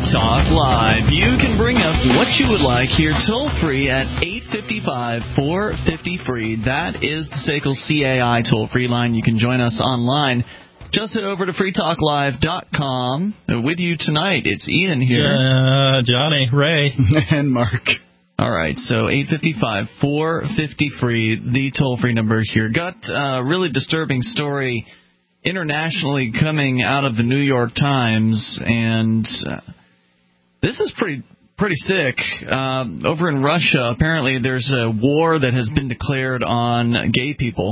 Talk Live. You can bring up what you would like here toll-free at 855-450-FREE. That is the SACL CAI toll-free line. You can join us online. Just head over to freetalklive.com. With you tonight, it's Ian here. Johnny, Ray, and Mark. All right, so 855-450-FREE, the toll-free number here. Got a really disturbing story internationally coming out of the New York Times, and this is pretty sick. Over in Russia, apparently there's a war that has been declared on gay people,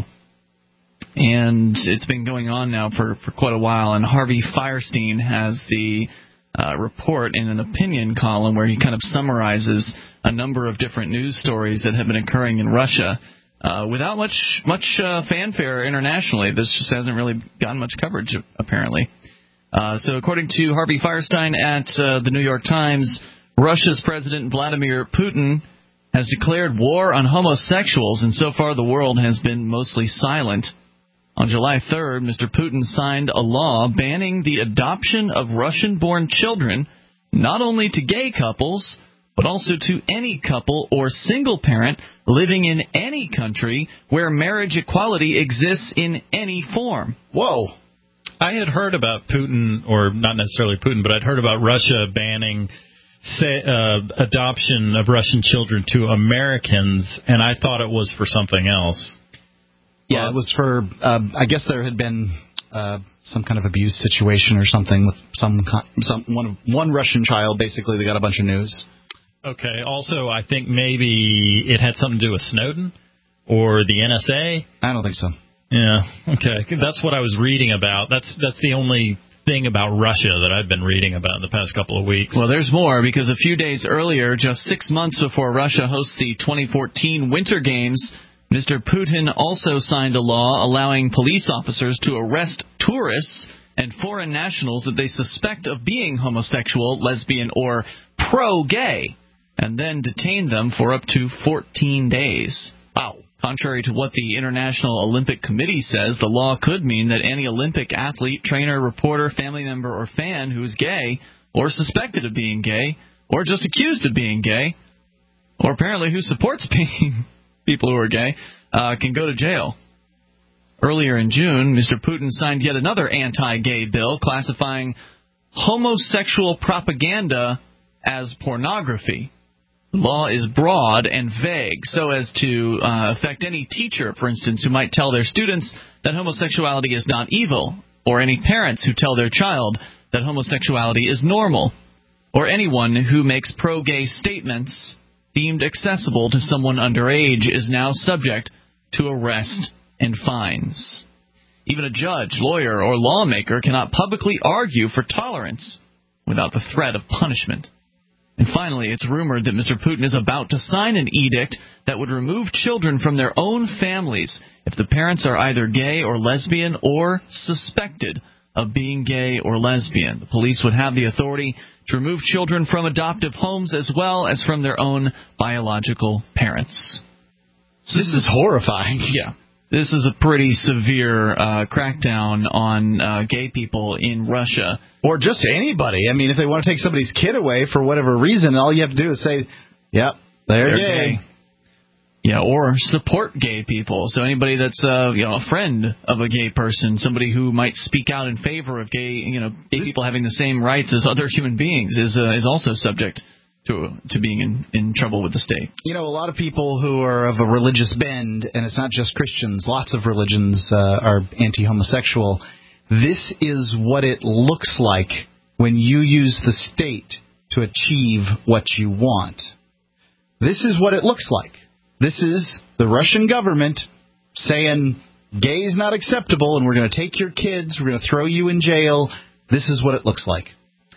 and it's been going on now for quite a while, and Harvey Fierstein has the report in an opinion column where he kind of summarizes a number of different news stories that have been occurring in Russia without much fanfare internationally. This just hasn't really gotten much coverage, apparently. So according to Harvey Fierstein at the New York Times, Russia's President Vladimir Putin has declared war on homosexuals, and so far the world has been mostly silent. On July 3rd, Mr. Putin signed a law banning the adoption of Russian-born children not only to gay couples, but also to any couple or single parent living in any country where marriage equality exists in any form. Whoa. I had heard about Putin, or not necessarily Putin, but I'd heard about Russia banning adoption of Russian children to Americans, and I thought it was for something else. Yeah, it was for, I guess there had been some kind of abuse situation or something with one Russian child. Basically, they got a bunch of news. Okay. Also, I think maybe it had something to do with Snowden or the NSA. I don't think so. Yeah. Okay. That's what I was reading about. That's the only thing about Russia that I've been reading about in the past couple of weeks. Well, there's more, because a few days earlier, just 6 months before Russia hosts the 2014 Winter Games, Mr. Putin also signed a law allowing police officers to arrest tourists and foreign nationals that they suspect of being homosexual, lesbian, or pro-gay, and then detain them for up to 14 days. Wow. Contrary to what the International Olympic Committee says, the law could mean that any Olympic athlete, trainer, reporter, family member, or fan who is gay, or suspected of being gay, or just accused of being gay, or apparently who supports being people who are gay, can go to jail. Earlier in June, Mr. Putin signed yet another anti-gay bill classifying homosexual propaganda as pornography. The law is broad and vague, so as to affect any teacher, for instance, who might tell their students that homosexuality is not evil, or any parents who tell their child that homosexuality is normal, or anyone who makes pro-gay statements deemed accessible to someone underage is now subject to arrest and fines. Even a judge, lawyer, or lawmaker cannot publicly argue for tolerance without the threat of punishment. And finally, it's rumored that Mr. Putin is about to sign an edict that would remove children from their own families if the parents are either gay or lesbian or suspected of being gay or lesbian. The police would have the authority to remove children from adoptive homes as well as from their own biological parents. So this is horrifying. Yeah. This is a pretty severe crackdown on gay people in Russia. Or just anybody. I mean, if they want to take somebody's kid away for whatever reason, all you have to do is say, yep, they're gay. Yeah, or support gay people. So anybody that's a friend of a gay person, somebody who might speak out in favor of gay people having the same rights as other human beings is also subject to being in trouble with the state. A lot of people who are of a religious bend, and it's not just Christians, lots of religions are anti-homosexual. This is what it looks like when you use the state to achieve what you want. This is what it looks like. This is the Russian government saying gay is not acceptable and we're going to take your kids, we're going to throw you in jail. This is what it looks like.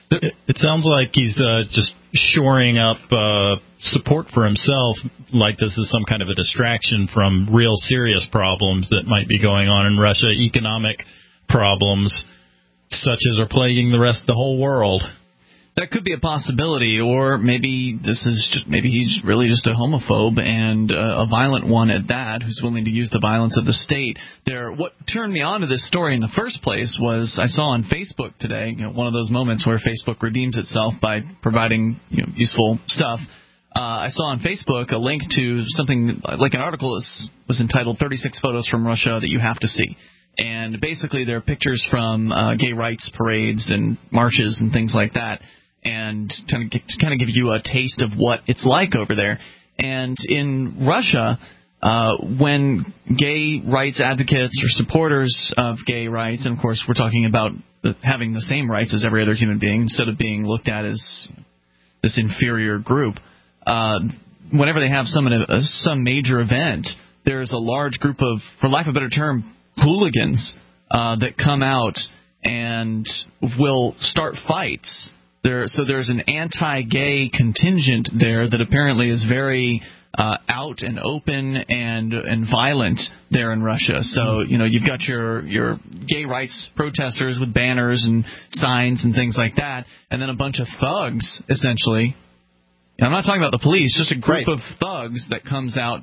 It sounds like he's just shoring up support for himself, like this is some kind of a distraction from real serious problems that might be going on in Russia, economic problems such as are plaguing the whole world. That could be a possibility, or maybe he's really just a homophobe and a violent one at that, who's willing to use the violence of the state. What turned me on to this story in the first place was I saw on Facebook today, one of those moments where Facebook redeems itself by providing useful stuff. I saw on Facebook a link to something like an article that was entitled 36 Photos from Russia That You Have to See. And basically there are pictures from gay rights parades and marches and things like that, and to kind of give you a taste of what it's like over there. And in Russia, when gay rights advocates or supporters of gay rights, and of course we're talking about having the same rights as every other human being instead of being looked at as this inferior group, whenever they have some major event, there's a large group of, for lack of a better term, hooligans that come out and will start fights. So there's an anti-gay contingent there that apparently is very out and open and violent there in Russia. So you've got your gay rights protesters with banners and signs and things like that, and then a bunch of thugs essentially. I'm not talking about the police, just a group of thugs that comes out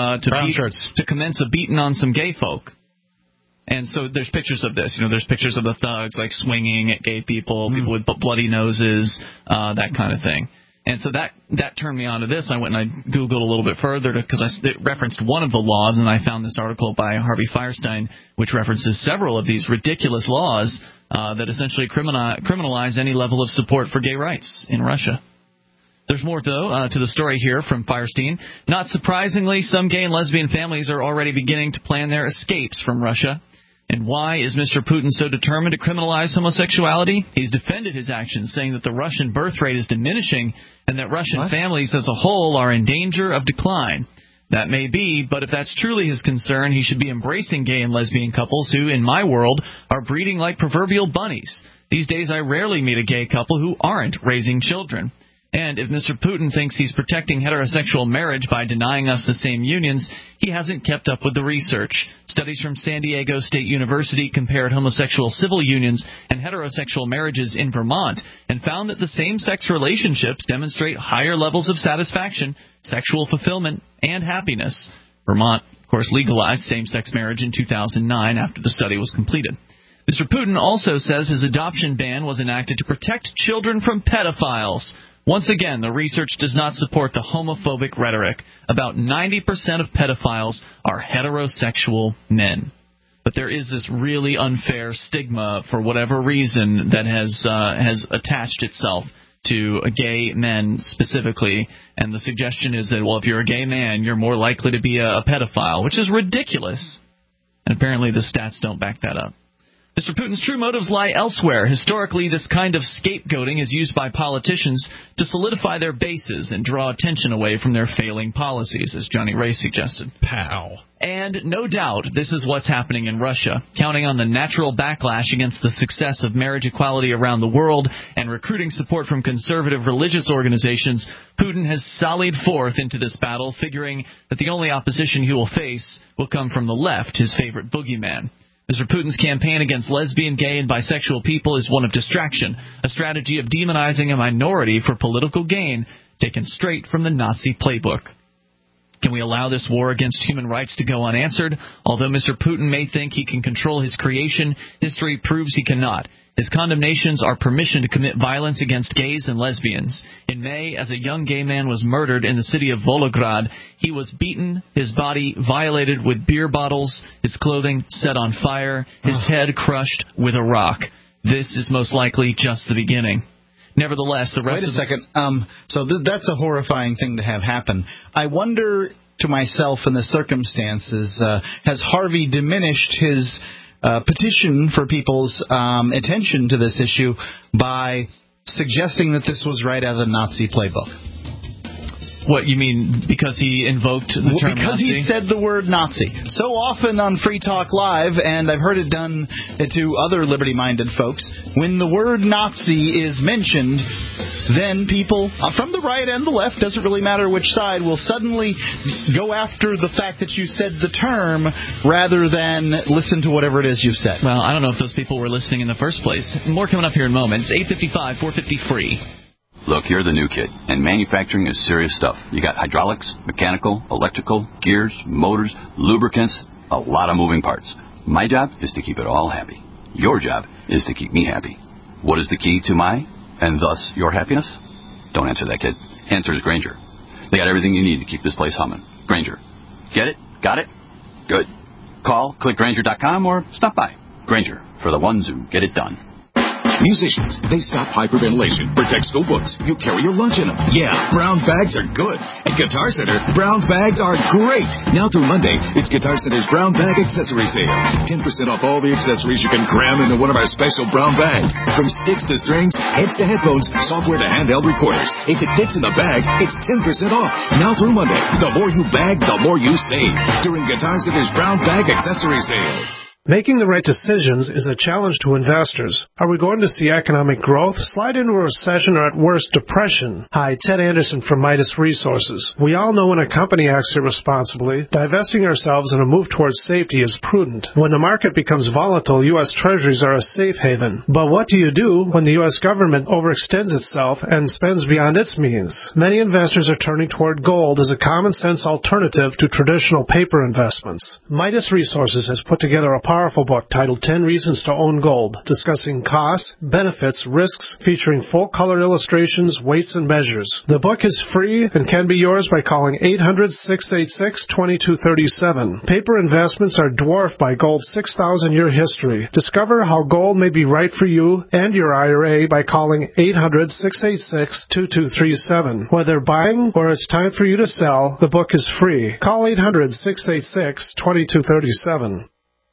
to commence a beating on some gay folk. And so there's pictures of this. There's pictures of the thugs like swinging at gay people, people with bloody noses, that kind of thing. And so that turned me on to this. I went and I Googled a little bit further because it referenced one of the laws, and I found this article by Harvey Firestein, which references several of these ridiculous laws that essentially criminalize any level of support for gay rights in Russia. There's more, though, to the story here from Firestein. Not surprisingly, some gay and lesbian families are already beginning to plan their escapes from Russia. And why is Mr. Putin so determined to criminalize homosexuality? He's defended his actions, saying that the Russian birth rate is diminishing and that Russian families as a whole are in danger of decline. That may be, but if that's truly his concern, he should be embracing gay and lesbian couples who, in my world, are breeding like proverbial bunnies. These days I rarely meet a gay couple who aren't raising children. And if Mr. Putin thinks he's protecting heterosexual marriage by denying us the same unions, he hasn't kept up with the research. Studies from San Diego State University compared homosexual civil unions and heterosexual marriages in Vermont and found that the same-sex relationships demonstrate higher levels of satisfaction, sexual fulfillment, and happiness. Vermont, of course, legalized same-sex marriage in 2009 after the study was completed. Mr. Putin also says his adoption ban was enacted to protect children from pedophiles. Once again, the research does not support the homophobic rhetoric. About 90% of pedophiles are heterosexual men. But there is this really unfair stigma, for whatever reason, that has attached itself to gay men specifically. And the suggestion is that, well, if you're a gay man, you're more likely to be a pedophile, which is ridiculous. And apparently the stats don't back that up. Mr. Putin's true motives lie elsewhere. Historically, this kind of scapegoating is used by politicians to solidify their bases and draw attention away from their failing policies, as Johnny Ray suggested. Pow. And no doubt this is what's happening in Russia. Counting on the natural backlash against the success of marriage equality around the world and recruiting support from conservative religious organizations, Putin has sallied forth into this battle, figuring that the only opposition he will face will come from the left, his favorite boogeyman. Mr. Putin's campaign against lesbian, gay, and bisexual people is one of distraction, a strategy of demonizing a minority for political gain, taken straight from the Nazi playbook. Can we allow this war against human rights to go unanswered? Although Mr. Putin may think he can control his creation, history proves he cannot. His condemnations are permission to commit violence against gays and lesbians. In May, as a young gay man was murdered in the city of Volgograd, he was beaten, his body violated with beer bottles, his clothing set on fire, his head crushed with a rock. This is most likely just the beginning. Nevertheless, the rest Wait a second. So that's a horrifying thing to have happen. I wonder to myself in the circumstances, has Harvey diminished his petition for people's attention to this issue by suggesting that this was right out of the Nazi playbook? What, you mean because he invoked the term because Nazi? He said the word Nazi so often on Free Talk Live, and I've heard it done to other liberty-minded folks. When the word Nazi is mentioned, then people from the right and the left, doesn't really matter which side, will suddenly go after the fact that you said the term rather than listen to whatever it is you've said. Well, I don't know if those people were listening in the first place. More coming up here in moments. 8:55, 450 free. Look, you're the new kid, and manufacturing is serious stuff. You got hydraulics, mechanical, electrical, gears, motors, lubricants, a lot of moving parts. My job is to keep it all happy. Your job is to keep me happy. What is the key to my, and thus your happiness? Don't answer that, kid. Answer is Grainger. They got everything you need to keep this place humming. Grainger. Get it? Got it? Good. Call, click Grainger.com, or stop by. Grainger, for the ones who get it done. Musicians, they stop hyperventilation, protect school books. You carry your lunch in them. Yeah, brown bags are good. At Guitar Center, brown bags are great. Now through Monday, it's Guitar Center's Brown Bag Accessory Sale. 10% off all the accessories you can cram into one of our special brown bags. From sticks to strings, heads to headphones, software to handheld recorders. If it fits in the bag, it's 10% off. Now through Monday, the more you bag, the more you save. During Guitar Center's Brown Bag Accessory Sale. Making the right decisions is a challenge to investors. Are we going to see economic growth, slide into a recession, or at worst, depression? Hi, Ted Anderson from Midas Resources. We all know when a company acts irresponsibly, divesting ourselves in a move towards safety is prudent. When the market becomes volatile, U.S. Treasuries are a safe haven. But what do you do when the U.S. government overextends itself and spends beyond its means? Many investors are turning toward gold as a common-sense alternative to traditional paper investments. Midas Resources has put together a powerful book titled 10 Reasons to Own Gold, discussing costs, benefits, risks, featuring full-color illustrations, weights, and measures. The book is free and can be yours by calling 800-686-2237. Paper investments are dwarfed by gold's 6,000-year history. Discover how gold may be right for you and your IRA by calling 800-686-2237. Whether buying or it's time for you to sell, the book is free. Call 800-686-2237.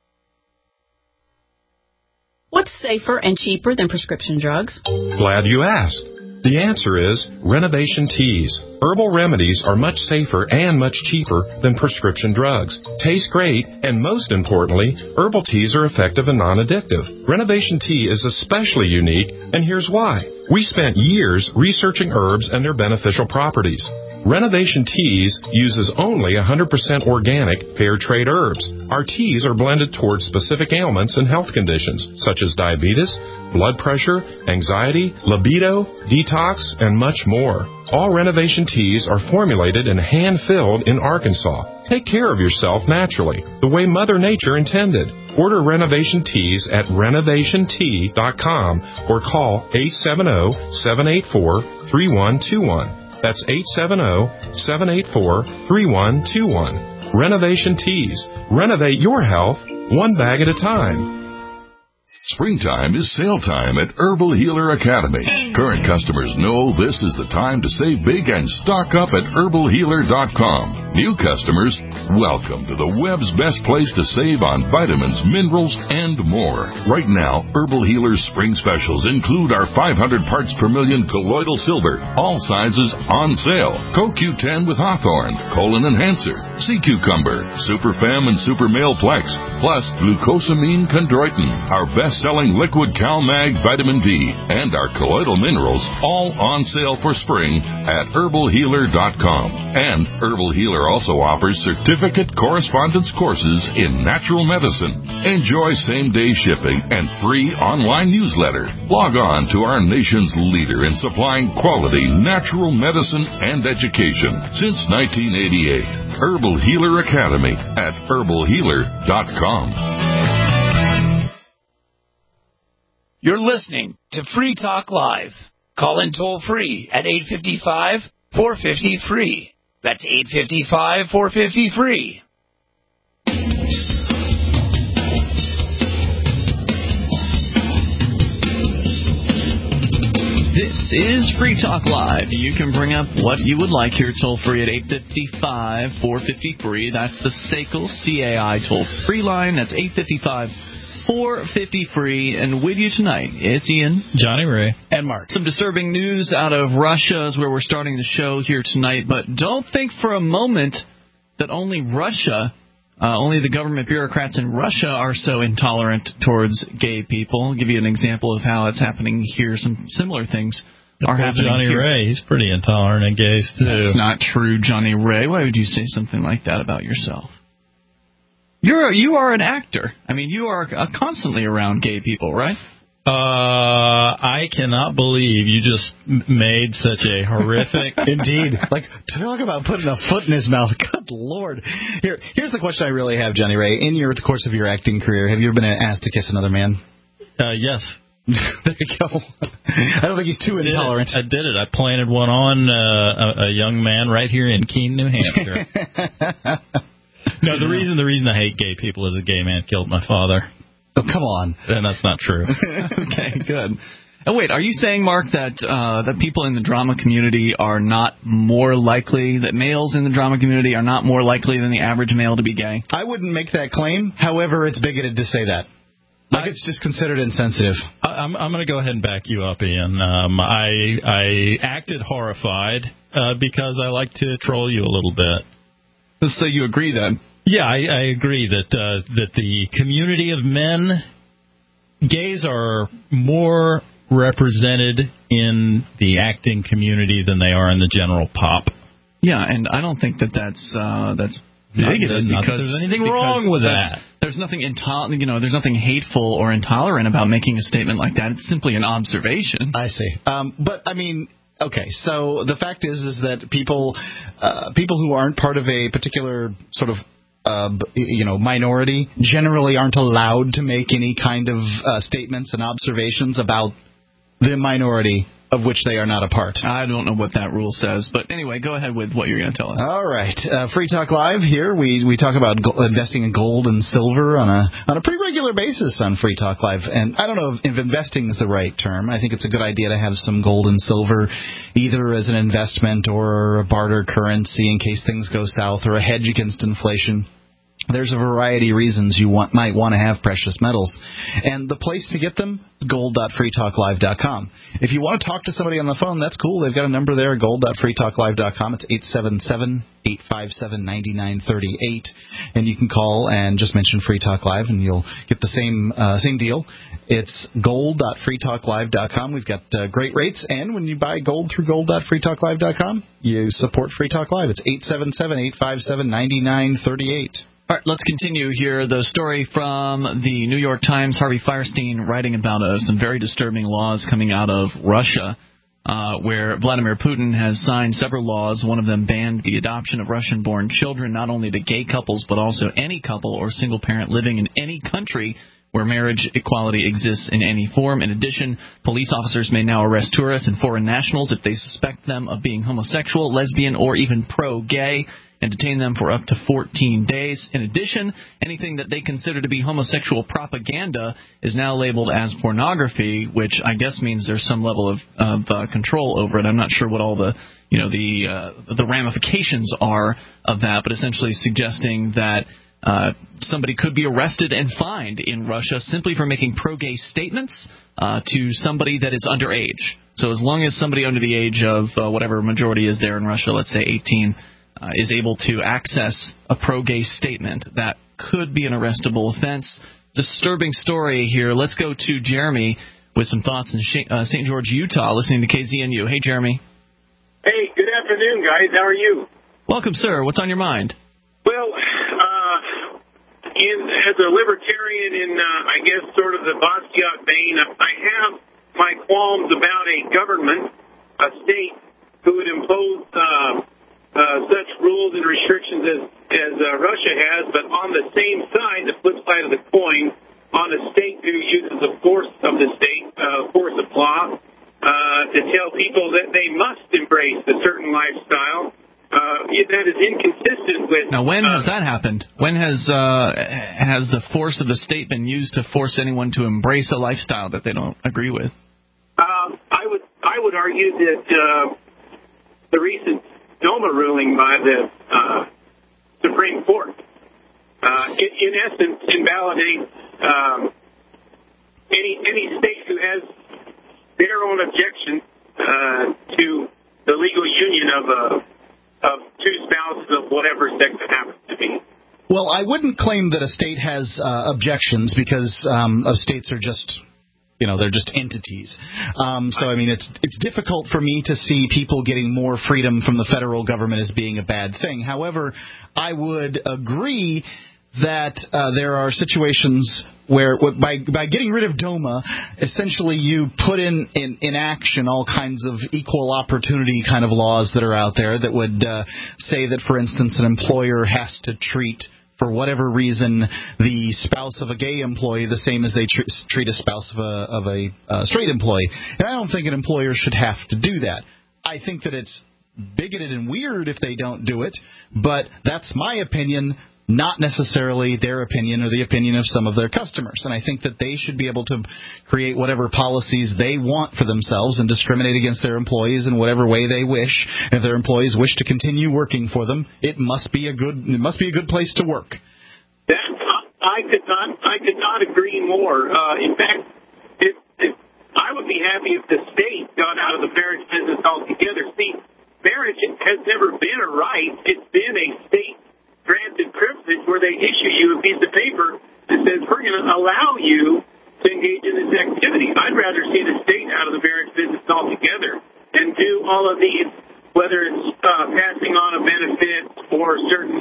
What's safer and cheaper than prescription drugs? Glad you asked. The answer is Renovation Teas. Herbal remedies are much safer and much cheaper than prescription drugs. Taste great, and most importantly, herbal teas are effective and non-addictive. Renovation Tea is especially unique, and here's why. We spent years researching herbs and their beneficial properties. Renovation Teas uses only 100% organic, fair trade herbs. Our teas are blended towards specific ailments and health conditions, such as diabetes, blood pressure, anxiety, libido, detox, and much more. All Renovation Teas are formulated and hand-filled in Arkansas. Take care of yourself naturally, the way Mother Nature intended. Order Renovation Teas at renovationtea.com or call 870-784-3121. That's 870-784-3121. Renovation Teas. Renovate your health one bag at a time. Springtime is sale time at Herbal Healer Academy. Current customers know this is the time to save big and stock up at herbalhealer.com. New customers, welcome to the web's best place to save on vitamins, minerals, and more. Right now, Herbal Healer's spring specials include our 500 parts per million colloidal silver, all sizes on sale, CoQ10 with Hawthorne, Colon Enhancer, Sea Cucumber, Super Fem and Super Male Plex, plus glucosamine chondroitin, our best-selling liquid CalMag vitamin D, and our colloidal minerals, all on sale for spring at herbalhealer.com. And Herbal Healer also offers certificate correspondence courses in natural medicine. Enjoy same-day shipping and free online newsletter. Log on to our nation's leader in supplying quality natural medicine and education since 1988. Herbal Healer Academy at herbalhealer.com. You're listening to Free Talk Live. Call in toll free at 855-450-FREE. That's 855-450-FREE. This is Free Talk Live. You can bring up what you would like here toll free at 855-450-FREE. That's the SACL CAI toll free line. That's 855-450-FREE. And with you tonight, it's Ian, Johnny Ray, and Mark. Some disturbing news out of Russia is where we're starting the show here tonight. But don't think for a moment that only the government bureaucrats in Russia are so intolerant towards gay people. I'll give you an example of how it's happening here. Some similar things are happening Johnny here. Ray, he's pretty intolerant of gays, too. That's not true, Johnny Ray. Why would you say something like that about yourself? You are an actor. I mean, you are constantly around gay people, right? I cannot believe you just made such a horrific... Indeed. Like, talk about putting a foot in his mouth. Good Lord. Here's the question I really have, Johnny Ray. In the course of your acting career, have you ever been asked to kiss another man? Yes. There you go. I don't think he's too intolerant. I did it. I planted one on a young man right here in Keene, New Hampshire. No, the reason I hate gay people is a gay man killed my father. Oh, come on. And that's not true. Okay, good. And wait, are you saying, Mark, that that people in the drama community are not more likely, that males in the drama community are not more likely than the average male to be gay? I wouldn't make that claim. However, it's bigoted to say that. Like, it's just considered insensitive. I'm going to go ahead and back you up, Ian. I acted horrified because I like to troll you a little bit. So you agree then? Yeah, I agree that the community of men, gays are more represented in the acting community than they are in the general pop. Yeah, and I don't think that's bigoted because there's anything wrong with that. There's nothing there's nothing hateful or intolerant about making a statement like that. It's simply an observation. I see. But I mean, okay. So the fact is that people who aren't part of a particular sort of minority generally aren't allowed to make any kind of statements and observations about the minority of which they are not a part. I don't know what that rule says, but anyway, go ahead with what you're going to tell us. All right. Free Talk Live here. We talk about investing in gold and silver on a pretty regular basis on Free Talk Live. And I don't know if investing is the right term. I think it's a good idea to have some gold and silver either as an investment or a barter currency in case things go south, or a hedge against inflation. There's a variety of reasons you might want to have precious metals. And the place to get them is gold.freetalklive.com. If you want to talk to somebody on the phone, that's cool. They've got a number there, gold.freetalklive.com. It's 877-857-9938. And you can call and just mention Free Talk Live, and you'll get the same deal. It's gold.freetalklive.com. We've got great rates, and when you buy gold through gold.freetalklive.com, you support Free Talk Live. It's 877-857-9938. All right, let's continue here. The story from the New York Times, Harvey Fierstein writing about some very disturbing laws coming out of Russia, where Vladimir Putin has signed several laws. One of them banned the adoption of Russian-born children, not only to gay couples, but also any couple or single parent living in any country where marriage equality exists in any form. In addition, police officers may now arrest tourists and foreign nationals if they suspect them of being homosexual, lesbian, or even pro-gay, and detain them for up to 14 days. In addition, anything that they consider to be homosexual propaganda is now labeled as pornography, which I guess means there's some level of control over it. I'm not sure what all the ramifications are of that, but essentially suggesting that somebody could be arrested and fined in Russia simply for making pro-gay statements to somebody that is underage. So as long as somebody under the age of whatever majority is there in Russia, let's say 18, is able to access a pro-gay statement, that could be an arrestable offense. Disturbing story here. Let's go to Jeremy with some thoughts in St. George, Utah, listening to KZNU. Hey, Jeremy. Hey, good afternoon, guys. How are you? Welcome, sir. What's on your mind? Well, as a libertarian in, I guess, sort of the Bastiat vein, I have my qualms about a government, a state, who would impose such rules and restrictions as Russia has, but on the same side, the flip side of the coin, on a state who uses the force of the state, force of law, to tell people that they must embrace a certain lifestyle. That is inconsistent with... Now, when has that happened? When has the force of the state been used to force anyone to embrace a lifestyle that they don't agree with? I would argue that the recent DOMA ruling by the Supreme Court, in essence, invalidates any state who has their own objection to the legal union of two spouses of whatever sex it happens to be. Well, I wouldn't claim that a state has objections because states are just... they're just entities. So, I mean, it's difficult for me to see people getting more freedom from the federal government as being a bad thing. However, I would agree that there are situations where by getting rid of DOMA, essentially you put in action all kinds of equal opportunity kind of laws that are out there that would say that, for instance, an employer has to treat, for whatever reason, the spouse of a gay employee the same as they treat a spouse of a straight employee. And I don't think an employer should have to do that. I think that it's bigoted and weird if they don't do it, but that's my opinion, not necessarily their opinion or the opinion of some of their customers. And I think that they should be able to create whatever policies they want for themselves and discriminate against their employees in whatever way they wish. And if their employees wish to continue working for them, it must be a good place to work. I could not agree more. In fact, I would be happy if the state got out of the marriage business altogether. See, marriage has never been a right. It's been a state-granted privilege where they issue you a piece of paper that says, we're going to allow you to engage in this activity. I'd rather see the state out of the marriage business altogether and do all of these, whether it's passing on a benefit or certain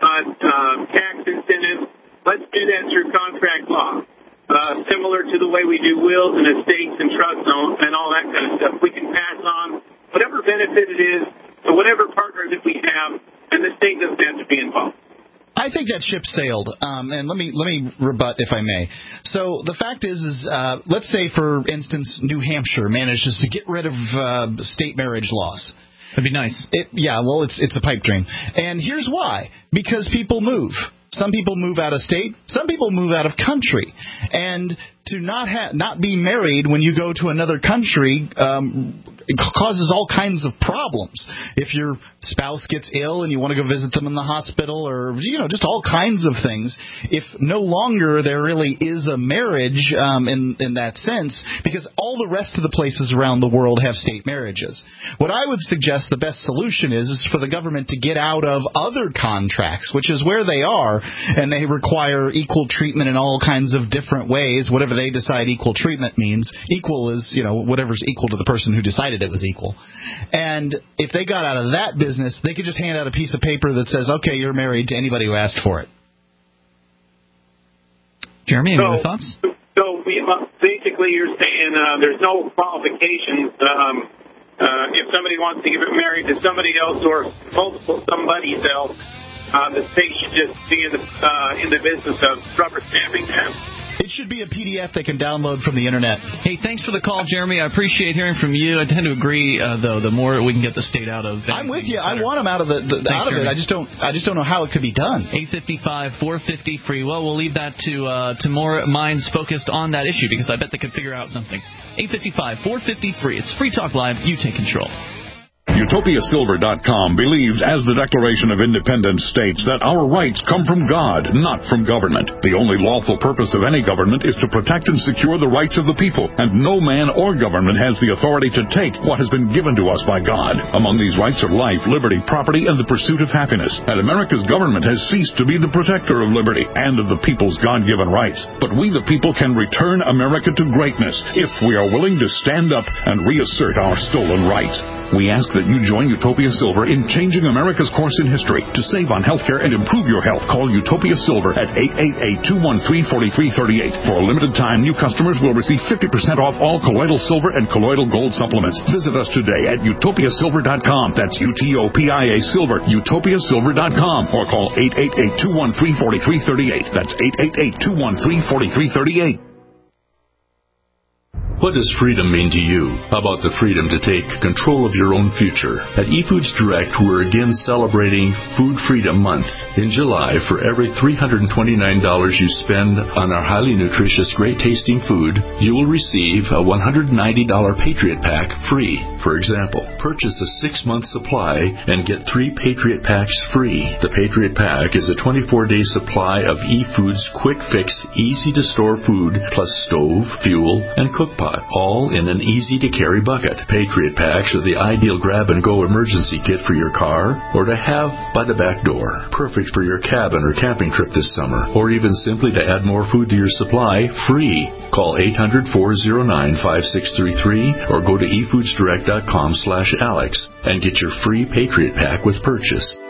tax incentives. Let's do that through contract law, similar to the way we do wills and estates and trusts and all that kind of stuff. We can pass on whatever benefit it is to whatever partner that we have, and the state doesn't have to be involved. I think that ship sailed, and let me rebut if I may. So the fact is let's say, for instance, New Hampshire manages to get rid of state marriage laws. That'd be nice. It's a pipe dream, and here's why: because people move. Some people move out of state. Some people move out of country, and to not be married when you go to another country it causes all kinds of problems. If your spouse gets ill and you want to go visit them in the hospital, or just all kinds of things, if no longer there really is a marriage in that sense, because all the rest of the places around the world have state marriages. What I would suggest the best solution is for the government to get out of other contracts, which is where they are, and they require equal treatment in all kinds of different ways, whatever they decide equal treatment means. Equal is, whatever's equal to the person who decided it was equal. And if they got out of that business, they could just hand out a piece of paper that says, okay, you're married to anybody who asked for it. Jeremy, any other thoughts? So basically you're saying there's no qualifications. If somebody wants to get married to somebody else or multiple somebody else, the state should just be in the business of rubber stamping that. It should be a PDF they can download from the internet. Hey, thanks for the call, Jeremy. I appreciate hearing from you. I tend to agree, though. The more we can get the state out of, I'm with you. I want them out of it. I just don't know how it could be done. 855-450-FREE. Well, we'll leave that to more minds focused on that issue, because I bet they could figure out something. 855-450-FREE. It's Free Talk Live. You take control. UtopiaSilver.com believes, as the Declaration of Independence states, that our rights come from God, not from government. The only lawful purpose of any government is to protect and secure the rights of the people, and no man or government has the authority to take what has been given to us by God. Among these rights are life, liberty, property, and the pursuit of happiness. And America's government has ceased to be the protector of liberty and of the people's God-given rights. But we, the people, can return America to greatness if we are willing to stand up and reassert our stolen rights. We ask that you join Utopia Silver in changing America's course in history. To save on healthcare and improve your health, call Utopia Silver at 888-213-4338. For a limited time, new customers will receive 50% off all colloidal silver and colloidal gold supplements. Visit us today at utopiasilver.com. That's UTOPIA Silver, utopiasilver.com. Or call 888-213-4338. That's 888-213-4338. What does freedom mean to you? How about the freedom to take control of your own future? At eFoods Direct, we're again celebrating Food Freedom Month. In July, for every $329 you spend on our highly nutritious, great-tasting food, you will receive a $190 Patriot Pack free. For example, purchase a 6-month supply and get 3 Patriot Packs free. The Patriot Pack is a 24-day supply of eFoods quick-fix, easy-to-store food, plus stove, fuel, and cook pot, all in an easy-to-carry bucket. Patriot Packs are the ideal grab-and-go emergency kit for your car or to have by the back door. Perfect for your cabin or camping trip this summer, or even simply to add more food to your supply, free. Call 800-409-5633 or go to efoodsdirect.com/Alex and get your free Patriot Pack with purchase.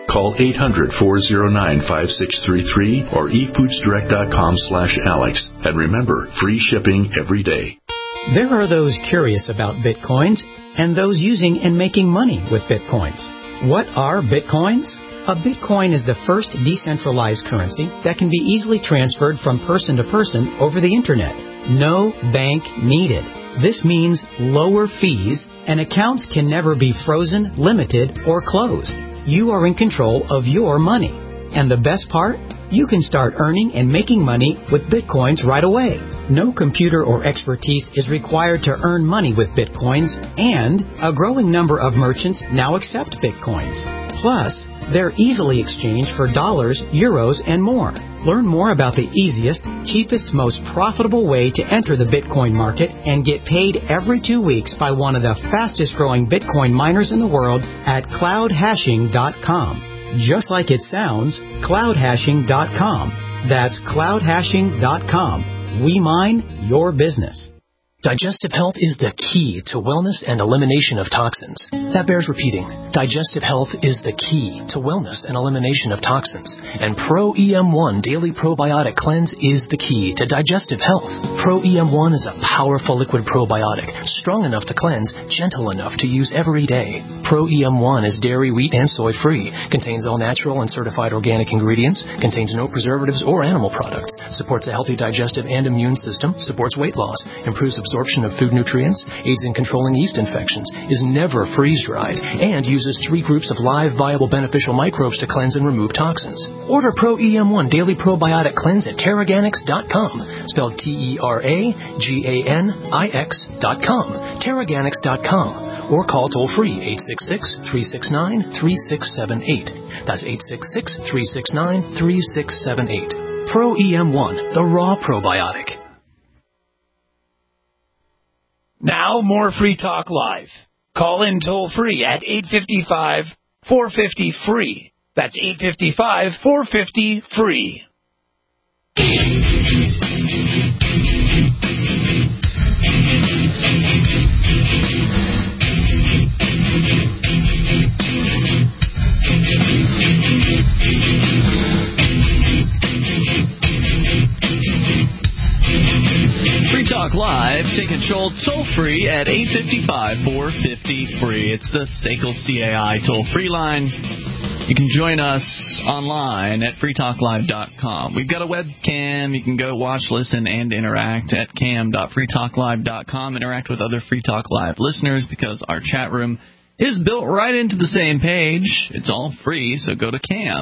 Call 800-409-5633 or efoodsdirect.com/Alex. And remember, free shipping every day. There are those curious about Bitcoins and those using and making money with Bitcoins. What are Bitcoins? A Bitcoin is the first decentralized currency that can be easily transferred from person to person over the Internet. No bank needed. This means lower fees, and accounts can never be frozen, limited, or closed. You are in control of your money. And the best part? You can start earning and making money with Bitcoins right away. No computer or expertise is required to earn money with Bitcoins, and a growing number of merchants now accept Bitcoins. Plus, they're easily exchanged for dollars, euros, and more. Learn more about the easiest, cheapest, most profitable way to enter the Bitcoin market and get paid every 2 weeks by one of the fastest growing Bitcoin miners in the world at cloudhashing.com. Just like it sounds, cloudhashing.com. That's cloudhashing.com. We mine your business. Digestive health is the key to wellness and elimination of toxins. That bears repeating. Digestive health is the key to wellness and elimination of toxins. And Pro EM1 Daily Probiotic Cleanse is the key to digestive health. Pro EM1 is a powerful liquid probiotic, strong enough to cleanse, gentle enough to use every day. Pro EM1 is dairy, wheat, and soy free, contains all natural and certified organic ingredients, contains no preservatives or animal products, supports a healthy digestive and immune system, supports weight loss, improves absorption of food nutrients, aids in controlling yeast infections, is never freeze-dried, and uses 3 groups of live, viable, beneficial microbes to cleanse and remove toxins. Order Pro EM1 Daily Probiotic Cleanse at Terraganix.com, spelled TerraGanix.com, Terraganix.com, or call toll-free 866-369-3678. That's 866-369-3678. Pro EM1, the raw probiotic. Now, more Free Talk Live. Call in toll-free at 855-450-FREE. That's 855-450-FREE. Free Talk Live. Take control toll-free at 855-450-FREE. It's the SACL CAI toll-free line. You can join us online at freetalklive.com. We've got a webcam. You can go watch, listen, and interact at cam.freetalklive.com. Interact with other Free Talk Live listeners because our chat room is built right into the same page. It's all free, so go to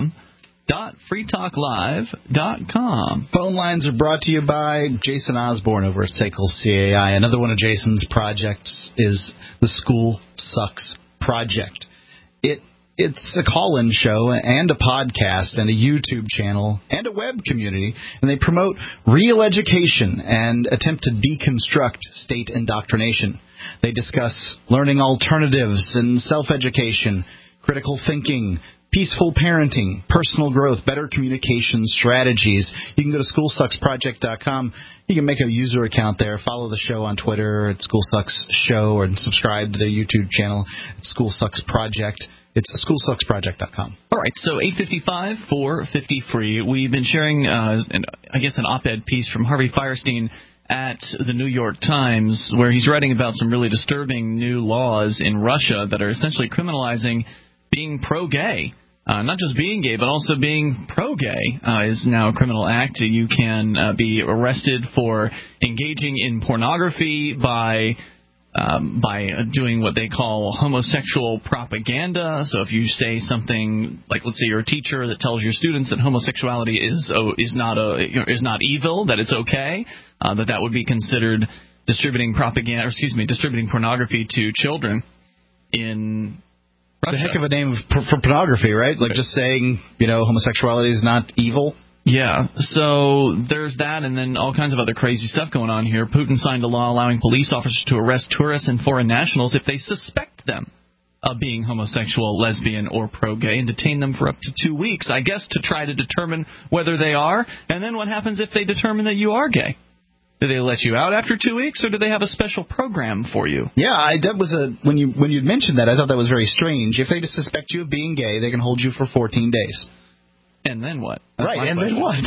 cam.freetalklive.com. Phone lines are brought to you by Jason Osborne over at SACL CAI. Another one of Jason's projects is the School Sucks Project. It's a call-in show and a podcast and a YouTube channel and a web community, and they promote real education and attempt to deconstruct state indoctrination. They discuss learning alternatives and self-education, critical thinking, peaceful parenting, personal growth, better communication strategies. You can go to SchoolSucksProject.com. You can make a user account there. Follow the show on Twitter at SchoolSucksShow or subscribe to their YouTube channel at SchoolSucksProject. It's SchoolSucksProject.com. All right, so 855-450-FREE. We've been sharing, an op-ed piece from Harvey Fierstein at the New York Times where he's writing about some really disturbing new laws in Russia that are essentially criminalizing being pro-gay. Not just being gay, but also being pro-gay is now a criminal act. You can be arrested for engaging in pornography by doing what they call homosexual propaganda. So if you say something like, let's say you're a teacher that tells your students that homosexuality is not evil, that it's okay, that would be considered distributing pornography to children in Russia. It's a heck of a name for pornography, right? Like just saying, homosexuality is not evil. Yeah, so there's that, and then all kinds of other crazy stuff going on here. Putin signed a law allowing police officers to arrest tourists and foreign nationals if they suspect them of being homosexual, lesbian, or pro-gay, and detain them for up to 2 weeks, I guess, to try to determine whether they are. And then what happens if they determine that you are gay? Do they let you out after 2 weeks, or do they have a special program for you? Yeah, that was when you mentioned that, I thought that was very strange. If they just suspect you of being gay, they can hold you for 14 days. And then what? Right, and then what?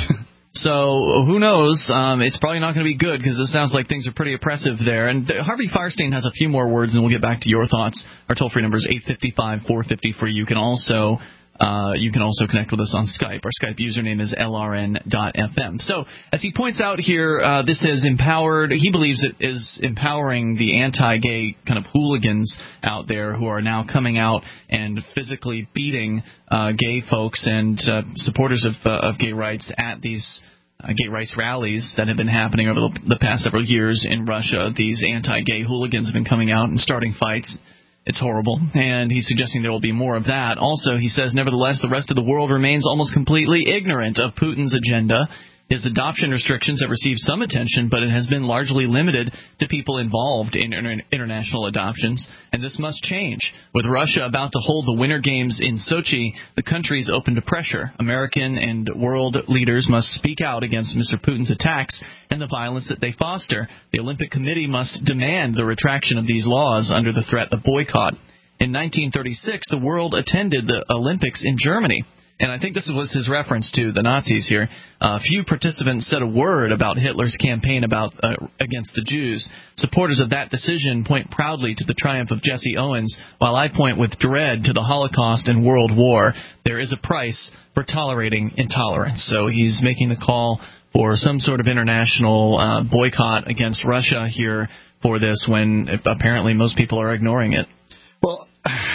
So who knows? It's probably not going to be good because it sounds like things are pretty oppressive there. And Harvey Firestein has a few more words, and we'll get back to your thoughts. Our toll-free number is 855-450-FREE. You can also connect with us on Skype. Our Skype username is lrn.fm. So, as he points out here, this has empowered, he believes it is empowering the anti-gay kind of hooligans out there who are now coming out and physically beating gay folks and supporters of gay rights at these gay rights rallies that have been happening over the past several years in Russia. These anti-gay hooligans have been coming out and starting fights. It's horrible, and he's suggesting there will be more of that. Also, he says, nevertheless, the rest of the world remains almost completely ignorant of Putin's agenda. His adoption restrictions have received some attention, but it has been largely limited to people involved in international adoptions, and this must change. With Russia about to hold the Winter Games in Sochi, the country is open to pressure. American and world leaders must speak out against Mr. Putin's attacks and the violence that they foster. The Olympic Committee must demand the retraction of these laws under the threat of boycott. In 1936, the world attended the Olympics in Germany. And I think this was his reference to the Nazis here. Few participants said a word about Hitler's campaign against the Jews. Supporters of that decision point proudly to the triumph of Jesse Owens, while I point with dread to the Holocaust and World War. There is a price for tolerating intolerance. So he's making the call for some sort of international boycott against Russia here for this, when apparently most people are ignoring it. Well,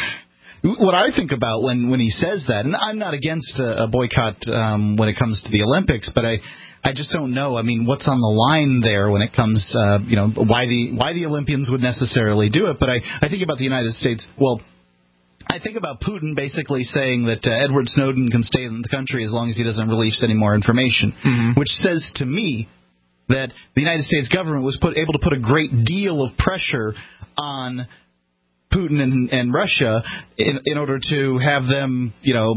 what I think about when he says that, and I'm not against a boycott when it comes to the Olympics, but I just don't know. I mean, what's on the line there when it comes, why the Olympians would necessarily do it? But I think about the United States. Well, I think about Putin basically saying that Edward Snowden can stay in the country as long as he doesn't release any more information, which says to me that the United States government was able to put a great deal of pressure on Putin and Russia in order to have them,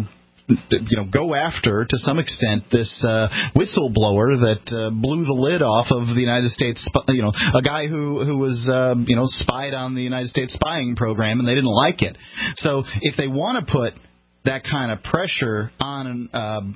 go after, to some extent, this whistleblower that blew the lid off of the United States, a guy who was, spied on the United States spying program, and they didn't like it. So if they want to put that kind of pressure on,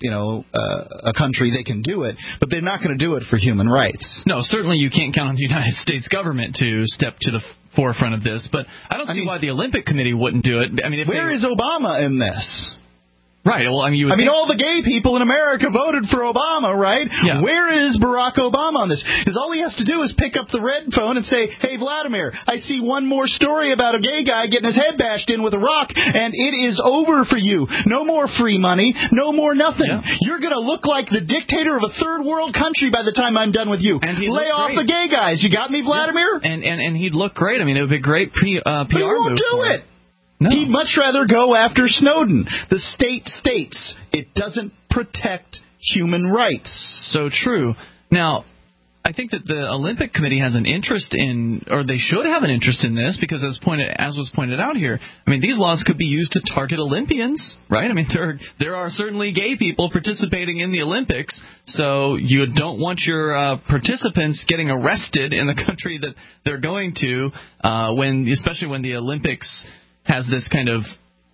a country, they can do it, but they're not going to do it for human rights. No, certainly you can't count on the United States government to step to the forefront of this, but I don't see why the Olympic Committee wouldn't do it. I mean, where is Obama in this? Right. Well, I mean, all the gay people in America voted for Obama, right? Yeah. Where is Barack Obama on this? Because all he has to do is pick up the red phone and say, "Hey, Vladimir, I see one more story about a gay guy getting his head bashed in with a rock, and it is over for you. No more free money, no more nothing. Yeah. You're going to look like the dictator of a third world country by the time I'm done with you. And lay off the gay guys. You got me, Vladimir?" Yeah. And he'd look great. I mean, it would be a great PR move. But he won't do it. No. He'd much rather go after Snowden. The state states it doesn't protect human rights. So true. Now, I think that the Olympic Committee has an interest in, or they should have an interest in this, because as was pointed out here, I mean, these laws could be used to target Olympians, right? I mean, there are certainly gay people participating in the Olympics, so you don't want your participants getting arrested in the country that they're going to, especially when the Olympics has this kind of,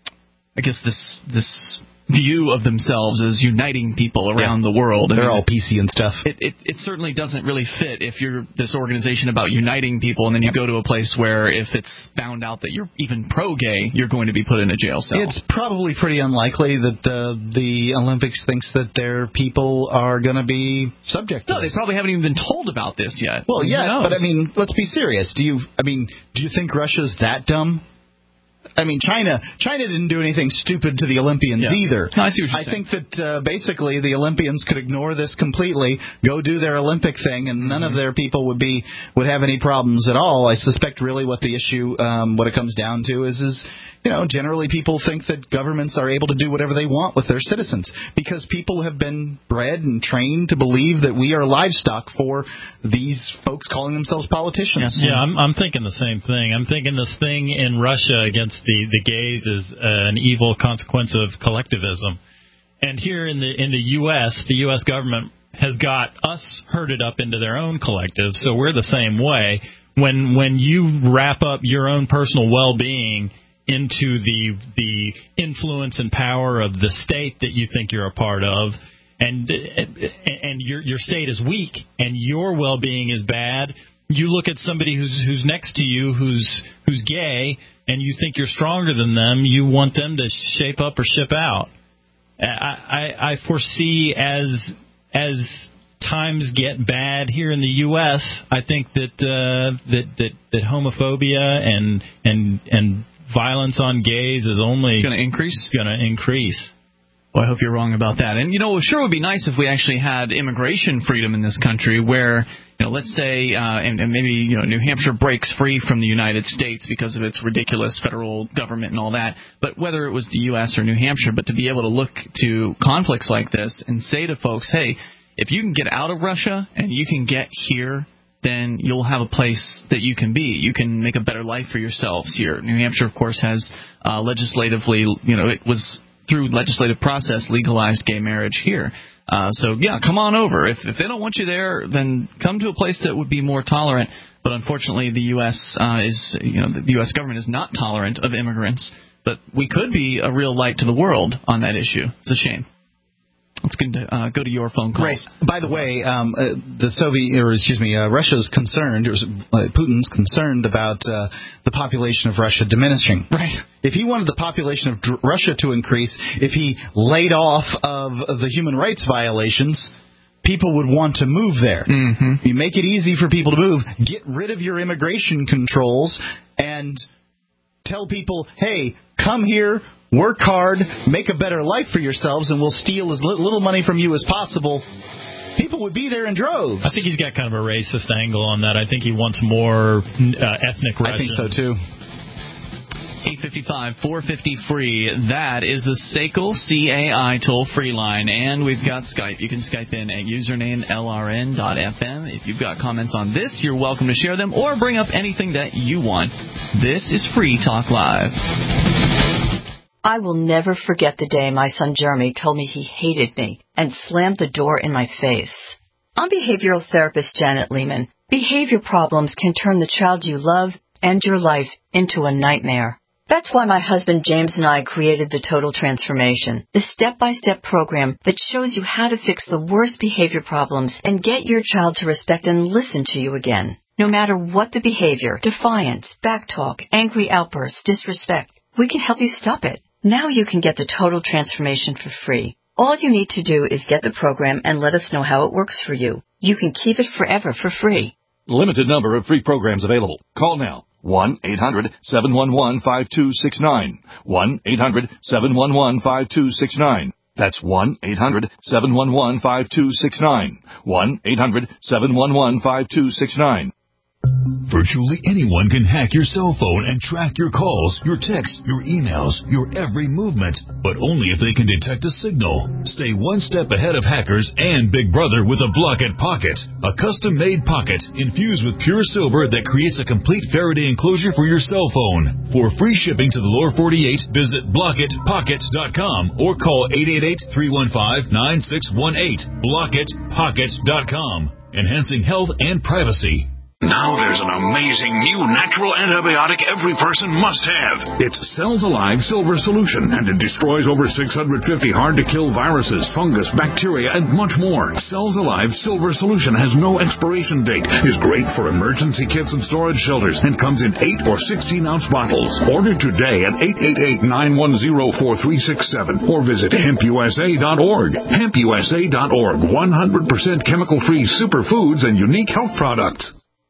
I guess, this view of themselves as uniting people around the world. They're all PC and stuff. It certainly doesn't really fit if you're this organization about uniting people, and then you go to a place where if it's found out that you're even pro-gay, you're going to be put in a jail cell. It's probably pretty unlikely that the Olympics thinks that their people are going to be subject to this. They probably haven't even been told about this yet. Well, yeah, but I mean, let's be serious. Do you think Russia's that dumb? I mean, China didn't do anything stupid to the Olympians either. No, I see what you're saying. think that basically the Olympians could ignore this completely, go do their Olympic thing, and none of their people would have any problems at all. I suspect really what the issue, what it comes down to is generally people think that governments are able to do whatever they want with their citizens because people have been bred and trained to believe that we are livestock for these folks calling themselves politicians. Yeah, I'm thinking the same thing. I'm thinking this thing in Russia against the gays is an evil consequence of collectivism. And here in the U.S., the U.S. government has got us herded up into their own collective, so we're the same way. When you wrap up your own personal well-being into the influence and power of the state that you think you're a part of, and your state is weak and your well-being is bad, you look at somebody who's next to you who's gay, and you think you're stronger than them. You want them to shape up or ship out. I foresee as times get bad here in the U.S., I think that homophobia and violence on gays is only going to increase. Well, I hope you're wrong about that. And, it sure would be nice if we actually had immigration freedom in this country where, let's say, and maybe, New Hampshire breaks free from the United States because of its ridiculous federal government and all that. But whether it was the U.S. or New Hampshire, but to be able to look to conflicts like this and say to folks, hey, if you can get out of Russia and you can get here, then you'll have a place that you can be. You can make a better life for yourselves here. New Hampshire, of course, has legislatively, it was through legislative process legalized gay marriage here. So, yeah, come on over. If they don't want you there, then come to a place that would be more tolerant. But unfortunately, the U.S. the U.S. government is not tolerant of immigrants. But we could be a real light to the world on that issue. It's a shame. Let's go to your phone calls. Right. By the way, Russia's concerned. Putin's concerned about the population of Russia diminishing. Right. If he wanted the population of Russia to increase, if he laid off of the human rights violations, people would want to move there. Mm-hmm. You make it easy for people to move. Get rid of your immigration controls and tell people, hey, come here. Work hard, make a better life for yourselves, and we'll steal as little money from you as possible. People would be there in droves. I think he's got kind of a racist angle on that. I think he wants more ethnic Russians. I think so, too. 855-450-FREE. That is the SACL CAI toll-free line. And we've got Skype. You can Skype in at username LRN.FM. If you've got comments on this, you're welcome to share them or bring up anything that you want. This is Free Talk Live. I will never forget the day my son Jeremy told me he hated me and slammed the door in my face. I'm behavioral therapist Janet Lehman. Behavior problems can turn the child you love and your life into a nightmare. That's why my husband James and I created the Total Transformation, the step-by-step program that shows you how to fix the worst behavior problems and get your child to respect and listen to you again. No matter what the behavior, defiance, backtalk, angry outbursts, disrespect, we can help you stop it. Now you can get the Total Transformation for free. All you need to do is get the program and let us know how it works for you. You can keep it forever for free. Limited number of free programs available. Call now. 1-800-711-5269. 1-800-711-5269. That's 1-800-711-5269. 1-800-711-5269. Virtually anyone can hack your cell phone and track your calls, your texts, your emails, your every movement, but only if they can detect a signal. Stay one step ahead of hackers and Big Brother with a Blockit Pocket, a custom-made pocket infused with pure silver that creates a complete Faraday enclosure for your cell phone. For free shipping to the lower 48, visit BlockitPocket.com or call 888-315-9618. BlockitPocket.com, enhancing health and privacy. Now there's an amazing new natural antibiotic every person must have. It's Cells Alive Silver Solution, and it destroys over 650 hard-to-kill viruses, fungus, bacteria, and much more. Cells Alive Silver Solution has no expiration date, is great for emergency kits and storage shelters, and comes in 8 or 16-ounce bottles. Order today at 888-910-4367 or visit hempusa.org. Hempusa.org, 100% chemical-free superfoods and unique health products.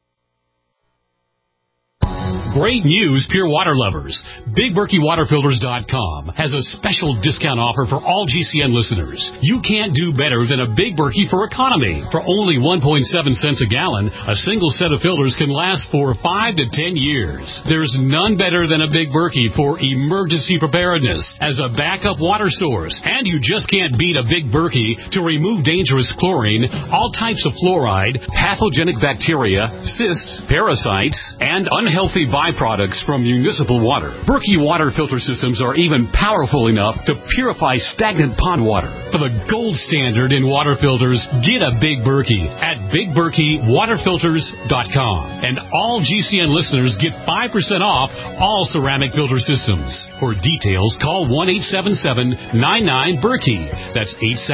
Great news, pure water lovers. BigBerkeyWaterFilters.com has a special discount offer for all GCN listeners. You can't do better than a Big Berkey for economy. For only 1.7 cents a gallon, a single set of filters can last for 5 to 10 years. There's none better than a Big Berkey for emergency preparedness as a backup water source. And you just can't beat a Big Berkey to remove dangerous chlorine, all types of fluoride, pathogenic bacteria, cysts, parasites, and unhealthy viruses byproducts from municipal water. Berkey water filter systems are even powerful enough to purify stagnant pond water. For the gold standard in water filters, get a Big Berkey at BigBerkeyWaterFilters.com. And all GCN listeners get 5% off all ceramic filter systems. For details, call 1-877-99-BERKEY. That's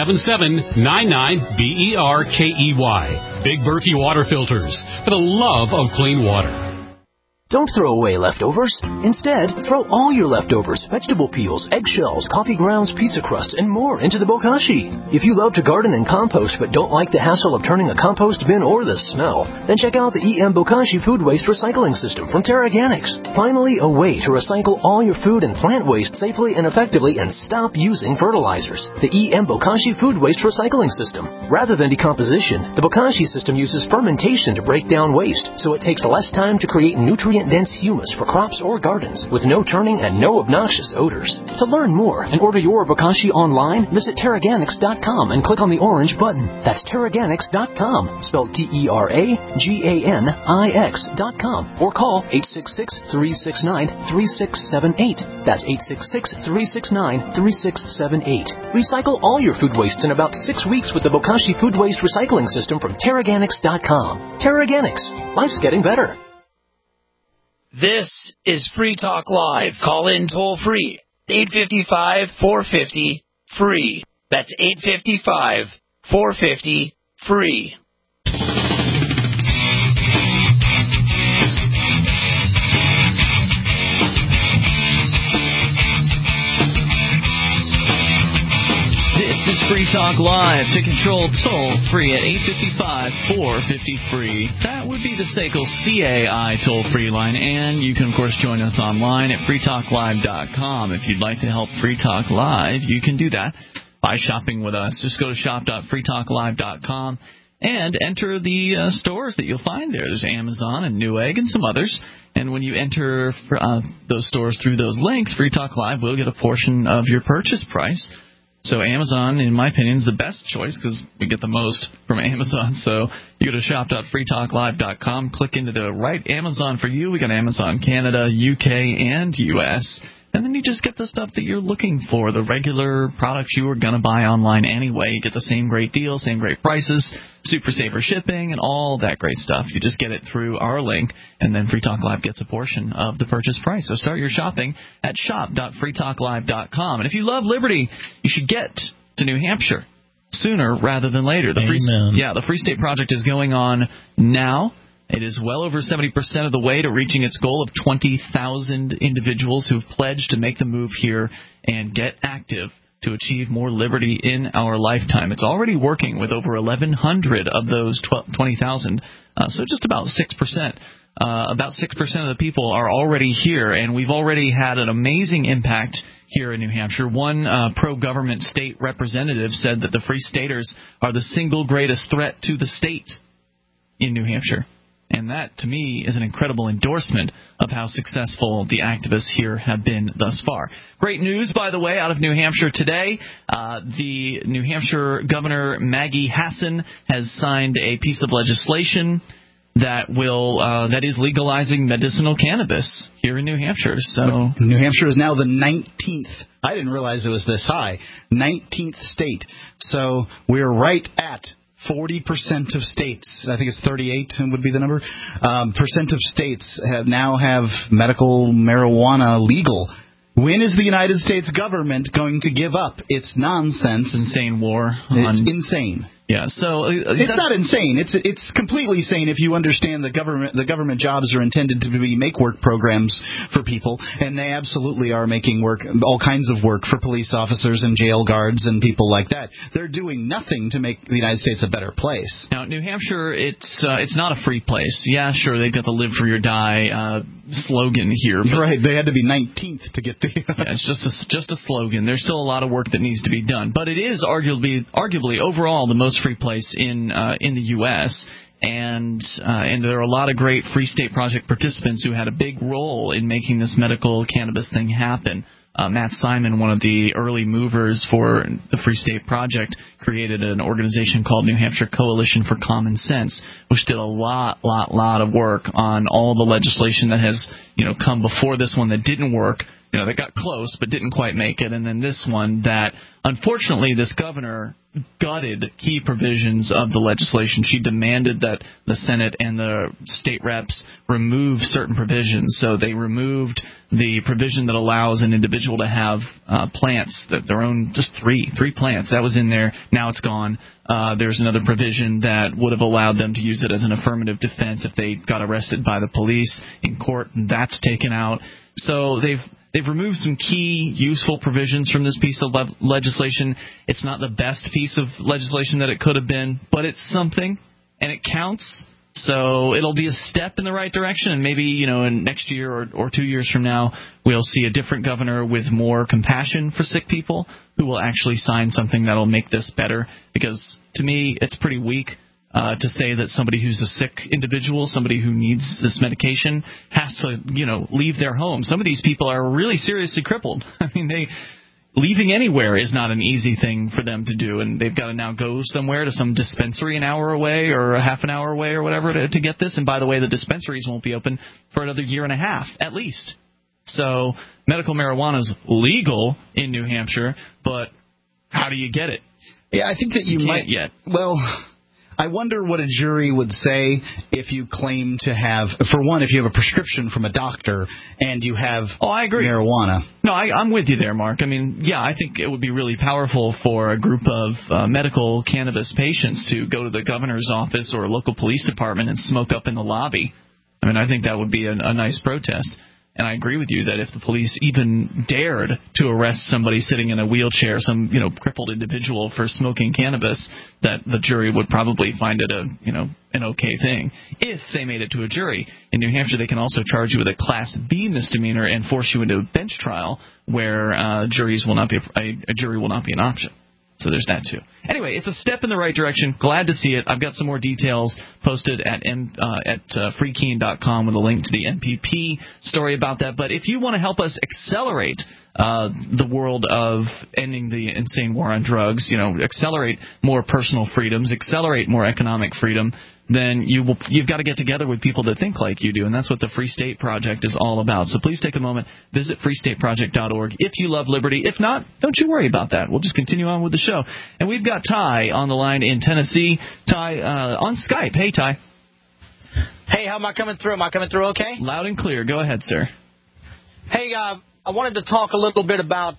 877-99-BERKEY. Big Berkey Water Filters, for the love of clean water. Don't throw away leftovers. Instead, throw all your leftovers, vegetable peels, eggshells, coffee grounds, pizza crusts, and more into the bokashi. If you love to garden and compost but don't like the hassle of turning a compost bin or the smell, then check out the EM Bokashi Food Waste Recycling System from TerraGanix. Finally, a way to recycle all your food and plant waste safely and effectively and stop using fertilizers. The EM Bokashi Food Waste Recycling System. Rather than decomposition, the Bokashi system uses fermentation to break down waste, so it takes less time to create nutrient-dense humus for crops or gardens with no turning and no obnoxious odors. To learn more and order your Bokashi online, visit TerraGanix.com and click on the orange button. That's TerraGanix.com, spelled TerraGanix.com, or call 866-369-3678. That's 866-369-3678. Recycle all your food wastes in about 6 weeks with the Bokashi Food Waste Recycling System from TerraGanix.com. TerraGanix. Life's getting better. This is Free Talk Live. Call in toll free. 855-450-FREE. That's 855-450-FREE. This is Free Talk Live. To control toll free at 855-450-FREE. That would be the SACL CAI toll free line. And you can, of course, join us online at freetalklive.com. If you'd like to help Free Talk Live, you can do that by shopping with us. Just go to shop.freetalklive.com and enter the stores that you'll find there. There's Amazon and Newegg and some others. And when you enter those stores through those links, Free Talk Live will get a portion of your purchase price. So Amazon, in my opinion, is the best choice because we get the most from Amazon. So you go to shop.freetalklive.com, click into the right Amazon for you. We got Amazon Canada, UK, and US. And then you just get the stuff that you're looking for, the regular products you were going to buy online anyway. You get the same great deals, same great prices, super saver shipping, and all that great stuff. You just get it through our link, and then Free Talk Live gets a portion of the purchase price. So start your shopping at shop.freetalklive.com. And if you love liberty, you should get to New Hampshire sooner rather than later. The Free State Project is going on now. It is well over 70% of the way to reaching its goal of 20,000 individuals who've pledged to make the move here and get active to achieve more liberty in our lifetime. It's already working with over 1,100 of those 20,000, so just about 6%. About 6% of the people are already here, and we've already had an amazing impact here in New Hampshire. One pro-government state representative said that the Free Staters are the single greatest threat to the state in New Hampshire. And that, to me, is an incredible endorsement of how successful the activists here have been thus far. Great news, by the way, out of New Hampshire today. The New Hampshire Governor Maggie Hassan has signed a piece of legislation that is legalizing medicinal cannabis here in New Hampshire. So New Hampshire is now the 19th. I didn't realize it was this high. 19th state. So we're right at 40% of states, I think it's 38 would be the number, percent of states now have medical marijuana legal. When is the United States government going to give up its nonsense? Insane war. It's insane. Yeah, so it's not insane. It's completely sane if you understand the government jobs are intended to be make work programs for people, and they absolutely are making work, all kinds of work for police officers and jail guards and people like that. They're doing nothing to make the United States a better place. Now, New Hampshire, it's not a free place. Yeah, sure, they've got the "Live Free or Die" slogan here. But right, they had to be 19th to get the. Yeah, it's just a slogan. There's still a lot of work that needs to be done, but it is arguably overall the most free place in the U.S. And there are a lot of great Free State Project participants who had a big role in making this medical cannabis thing happen. Matt Simon, one of the early movers for the Free State Project, created an organization called New Hampshire Coalition for Common Sense, which did a lot of work on all the legislation that has, come before this one that didn't work. They got close but didn't quite make it, and then this one that, unfortunately, this governor gutted key provisions of the legislation. She demanded that the Senate and the state reps remove certain provisions. So they removed the provision that allows an individual to have plants, their own, just three plants. That was in there. Now it's gone. There's another provision that would have allowed them to use it as an affirmative defense if they got arrested by the police in court. That's taken out. So They've removed some key, useful provisions from this piece of legislation. It's not the best piece of legislation that it could have been, but it's something, and it counts. So it'll be a step in the right direction, and maybe, in next year or 2 years from now, we'll see a different governor with more compassion for sick people who will actually sign something that'll make this better. Because, to me, it's pretty weak to say that somebody who's a sick individual, somebody who needs this medication, has to, leave their home. Some of these people are really seriously crippled. I mean, leaving anywhere is not an easy thing for them to do, and they've got to now go somewhere to some dispensary an hour away or a half an hour away or whatever to get this. And by the way, the dispensaries won't be open for another year and a half, at least. So medical marijuana is legal in New Hampshire, but how do you get it? Yeah, I think that you might. Yet. Well, I wonder what a jury would say if you claim to have, for one, if you have a prescription from a doctor and you have I agree. marijuana. No, I'm with you there, Mark. I mean, yeah, I think it would be really powerful for a group of medical cannabis patients to go to the governor's office or a local police department and smoke up in the lobby. I mean, I think that would be a nice protest. And I agree with you that if the police even dared to arrest somebody sitting in a wheelchair, some crippled individual for smoking cannabis, that the jury would probably find it an okay thing. If they made it to a jury. In New Hampshire, they can also charge you with a Class B misdemeanor and force you into a bench trial where a jury will not be an option. So there's that, too. Anyway, it's a step in the right direction. Glad to see it. I've got some more details posted at freekeen.com with a link to the MPP story about that. But if you want to help us accelerate the world of ending the insane war on drugs, accelerate more personal freedoms, accelerate more economic freedom, then you've got to get together with people that think like you do, and that's what the Free State Project is all about. So please take a moment, visit freestateproject.org if you love liberty. If not, don't you worry about that. We'll just continue on with the show. And we've got Ty on the line in Tennessee. Ty, on Skype. Hey, Ty. Hey, how am I coming through? Am I coming through okay? Loud and clear. Go ahead, sir. Hey, I wanted to talk a little bit about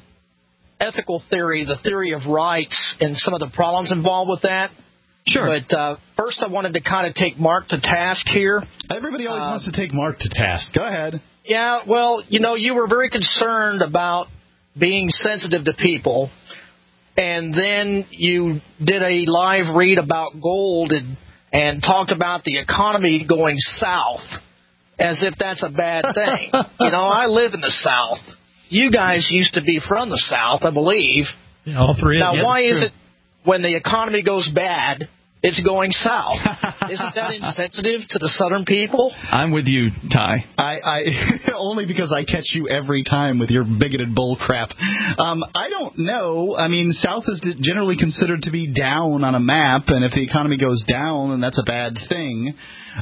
ethical theory, the theory of rights, and some of the problems involved with that. Sure. But first I wanted to kind of take Mark to task here. Everybody always wants to take Mark to task. Go ahead. Yeah, well, you were very concerned about being sensitive to people, and then you did a live read about gold and talked about the economy going south as if that's a bad thing. I live in the South. You guys used to be from the South, I believe. Yeah, all three. Now, why is it when the economy goes bad, it's going south? Isn't that insensitive to the Southern people? I'm with you, Ty. I only because I catch you every time with your bigoted bull crap. I don't know. I mean, South is generally considered to be down on a map, and if the economy goes down, then that's a bad thing.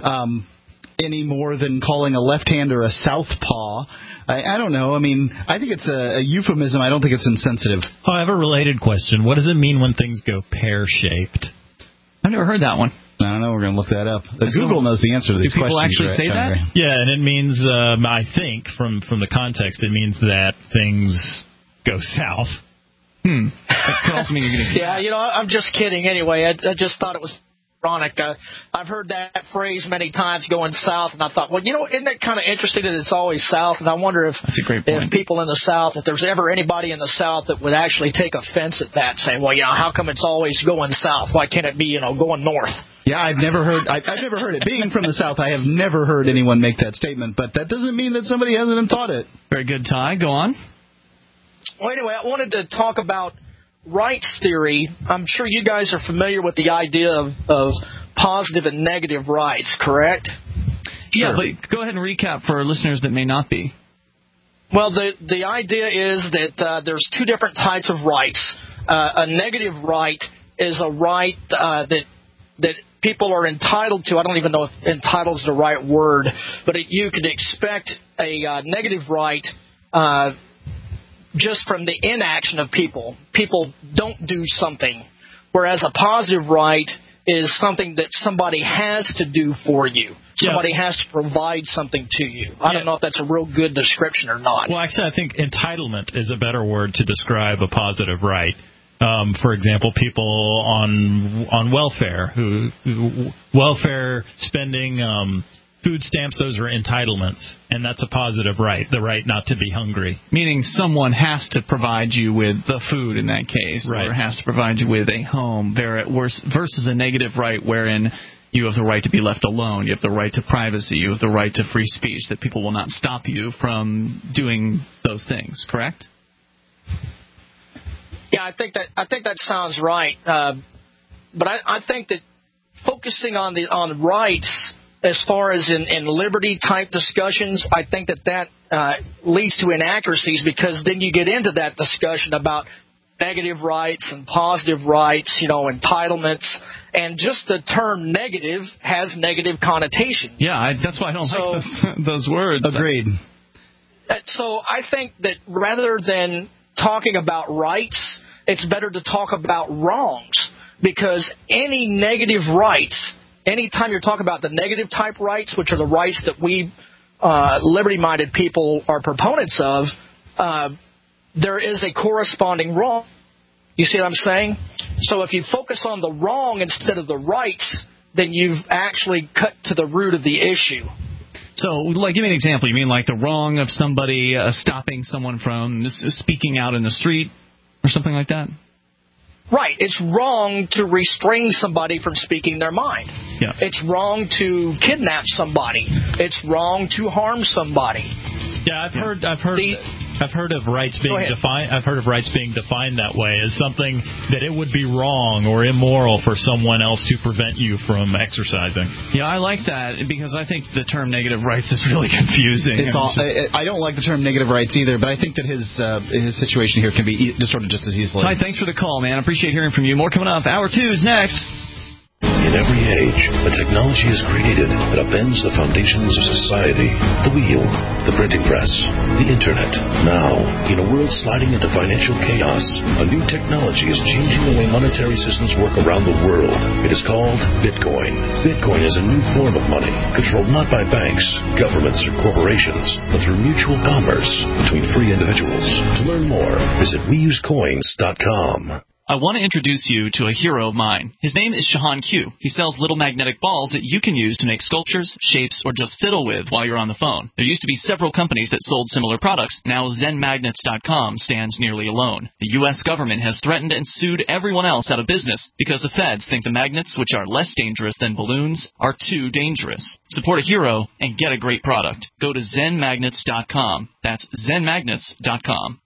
Any more than calling a left-hander a southpaw. I don't know. I mean, I think it's a euphemism. I don't think it's insensitive. Oh, I have a related question. What does it mean when things go pear-shaped? I've never heard that one. I don't know. We're going to look that up. Google knows the answer to these questions. Do people actually say that? Yeah, and it means, I think, from the context, it means that things go south. That could also mean you're going to... Yeah, I'm just kidding anyway. I just thought it was ironic. I've heard that phrase many times, going south, and I thought, well, isn't it kind of interesting that it's always south? And I wonder if people in the South, if there's ever anybody in the South that would actually take offense at that, saying, well, how come it's always going south? Why can't it be, going north? Yeah, I've never heard it. Being from the South, I have never heard anyone make that statement, but that doesn't mean that somebody hasn't thought it. Very good, Ty. Go on. Well, anyway, I wanted to talk about rights theory. I'm sure you guys are familiar with the idea of positive and negative rights, correct? Yeah, but go ahead and recap for our listeners that may not be. Well, the idea is that there's two different types of rights. A negative right is a right that people are entitled to. I don't even know if entitled is the right word, but you could expect a negative right just from the inaction of people. People don't do something, whereas a positive right is something that somebody has to do for you. Somebody has to provide something to you. I don't know if that's a real good description or not. Well, actually, I think entitlement is a better word to describe a positive right. For example, people on welfare, who welfare spending, food stamps, those are entitlements, and that's a positive right, the right not to be hungry. Meaning someone has to provide you with the food in that case, right, or has to provide you with a home, versus a negative right wherein you have the right to be left alone, you have the right to privacy, you have the right to free speech, that people will not stop you from doing those things, correct? Yeah, I think that sounds right. But I think that focusing on rights as far as in liberty type discussions, I think that leads to inaccuracies, because then you get into that discussion about negative rights and positive rights, entitlements, and just the term negative has negative connotations. Yeah, that's why I don't like those words. Agreed. So I think that rather than talking about rights, it's better to talk about wrongs, because any negative rights, anytime you're talking about the negative type rights, which are the rights that we liberty-minded people are proponents of, there is a corresponding wrong. You see what I'm saying? So if you focus on the wrong instead of the rights, then you've actually cut to the root of the issue. So, give me an example. You mean like the wrong of somebody stopping someone from speaking out in the street or something like that? Right. It's wrong to restrain somebody from speaking their mind. Yeah. It's wrong to kidnap somebody. It's wrong to harm somebody. Yeah, I've heard of rights being defined. I've heard of rights being defined that way, as something that it would be wrong or immoral for someone else to prevent you from exercising. Yeah, I like that, because I think the term negative rights is really confusing. I don't like the term negative rights either, but I think that his situation here can be distorted just as easily. Ty, thanks for the call, man. I appreciate hearing from you. More coming up. Hour 2 is next. In every age, a technology is created that upends the foundations of society. The wheel, the printing press, the internet. Now, in a world sliding into financial chaos, a new technology is changing the way monetary systems work around the world. It is called Bitcoin. Bitcoin is a new form of money, controlled not by banks, governments, or corporations, but through mutual commerce between free individuals. To learn more, visit weusecoins.com. I want to introduce you to a hero of mine. His name is Shahan Q. He sells little magnetic balls that you can use to make sculptures, shapes, or just fiddle with while you're on the phone. There used to be several companies that sold similar products. Now ZenMagnets.com stands nearly alone. The U.S. government has threatened and sued everyone else out of business because the feds think the magnets, which are less dangerous than balloons, are too dangerous. Support a hero and get a great product. Go to ZenMagnets.com. That's ZenMagnets.com.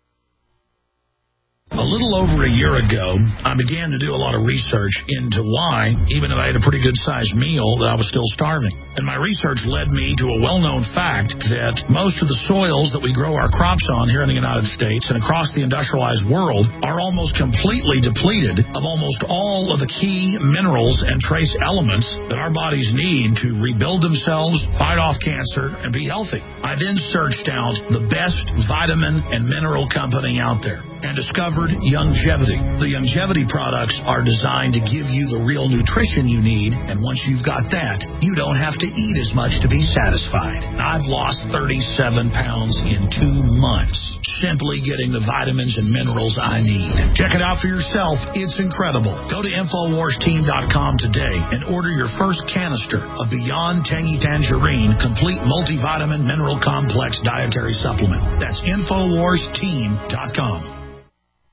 A little over a year ago, I began to do a lot of research into why, even if I had a pretty good-sized meal, that I was still starving. And my research led me to a well-known fact that most of the soils that we grow our crops on here in the United States and across the industrialized world are almost completely depleted of almost all of the key minerals and trace elements that our bodies need to rebuild themselves, fight off cancer, and be healthy. I then searched out the best vitamin and mineral company out there and discovered Youngevity. The Youngevity products are designed to give you the real nutrition you need, and once you've got that, you don't have to eat as much to be satisfied. I've lost 37 pounds in 2 months, simply getting the vitamins and minerals I need. Check it out for yourself. It's incredible. Go to InfoWarsTeam.com today and order your first canister of Beyond Tangy Tangerine Complete Multivitamin Mineral Complex Dietary Supplement. That's InfoWarsTeam.com.